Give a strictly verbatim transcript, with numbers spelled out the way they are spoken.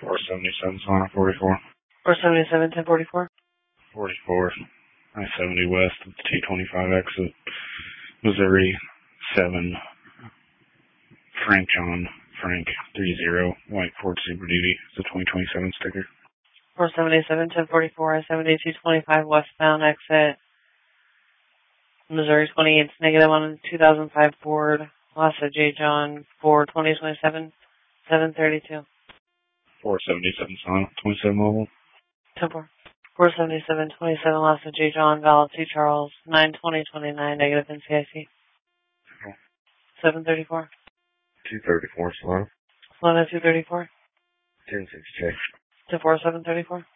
four seventy-seven, Solana forty-four. four seventy-seven, ten forty-four. forty-four. I seventy west at the T twenty-five exit. Missouri seven. Frank John. Frank three zero. White Ford Super Duty. It's a twenty twenty-seven sticker. four seventy-seven, ten forty-four. I seventy, two twenty-five westbound exit. Missouri twenty-eight, negative on a two thousand five Ford. Lost a J. John for twenty twenty-seven, seven thirty-two. four seventy-seven, Solana twenty-seven mobile. ten four. four seventy-seven, twenty-seven, lost a J. John, Val, T. Charles, nine twenty, twenty-nine, negative N C I C. seven thirty-four. two thirty-four, Solana. Solana two thirty-four. ten sixty-six. ten four, seven thirty-four.